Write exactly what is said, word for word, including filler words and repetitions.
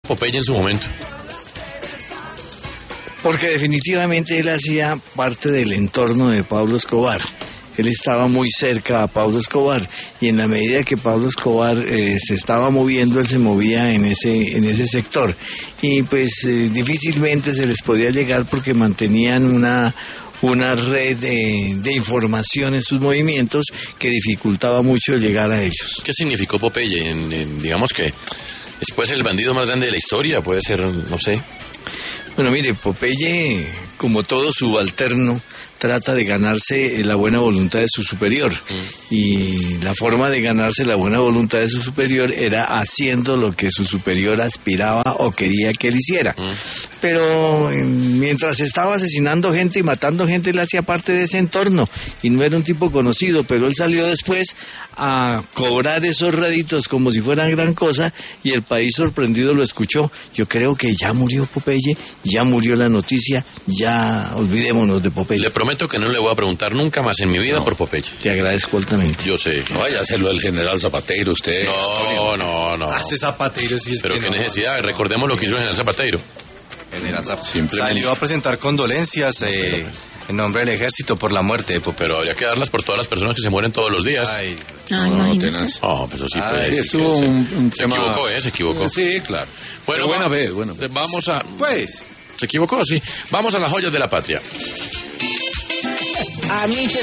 Popeye en su momento? Porque definitivamente él hacía parte del entorno de Pablo Escobar. Él estaba muy cerca a Pablo Escobar y en la medida que Pablo Escobar eh, se estaba moviendo, él se movía en ese en ese sector y pues eh, difícilmente se les podía llegar porque mantenían una una red de, de información en sus movimientos que dificultaba mucho llegar a ellos. ¿Qué significó Popeye? En, en, digamos que después el bandido más grande de la historia, puede ser, no sé. Bueno, mire, Popeye, como todo subalterno, trata de ganarse la buena voluntad de su superior. Mm. Y la forma de ganarse la buena voluntad de su superior era haciendo lo que su superior aspiraba o quería que él hiciera. Mm. Pero eh, mientras estaba asesinando gente y matando gente, él hacía parte de ese entorno. Y no era un tipo conocido, pero él salió después a cobrar esos réditos como si fueran gran cosa y el país sorprendido lo escuchó. Yo creo que ya murió Popeye, ya murió la noticia, ya olvidémonos de Popeye. Le prometo que no le voy a preguntar nunca más en mi vida no, por Popeye. Te agradezco altamente. Yo sé. No vaya a hacerlo el general Zapateiro usted. No, no, no. Hace Zapateiro sí es Pero que qué no, necesidad, no, recordemos lo que hizo el general Zapateiro. General Zapateiro salió a presentar condolencias eh, en nombre del ejército por la muerte de Popeye. Pero habría que darlas por todas las personas que se mueren todos los días. Ay, Ay, no, imagínese. Oh, pero sí, Ay, pues, estuvo sí, un, un se tema... equivocó, ¿eh? Se equivocó. Sí, claro. Bueno, pero buena va, vez, bueno. Vamos a... pues... Se equivocó, sí. Vamos a las joyas de la patria. A mí se